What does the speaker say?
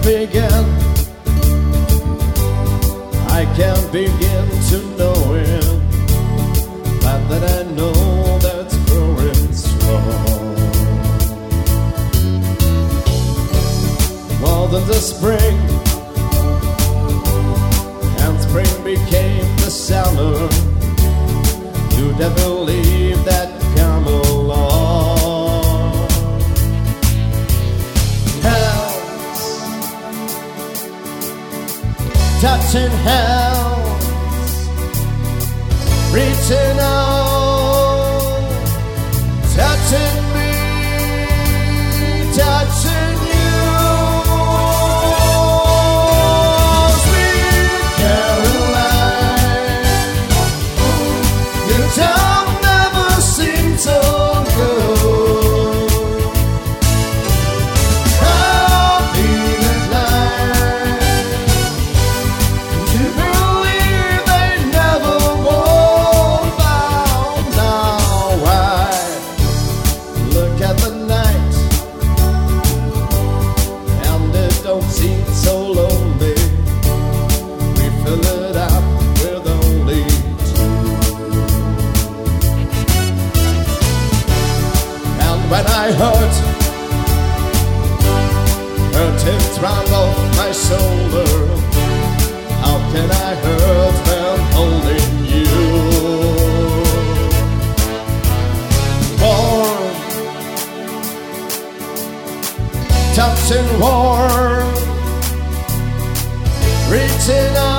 begin. I can't begin to know it, but that I know that's growing strong. More than the spring, and spring became the summer. You'd have believed that come along. Hands, touching hands, reaching out, touching me, touching you. Sweet Caroline, your time never seemed so good. I'll be inclined to believe they never won't bow. Now I look at the night, and it don't seem so lonely. We fill it up with only two. And when I hurt, hurting's round off my shoulder. How can I hurt when holding you? Warm, touching warm, reaching out.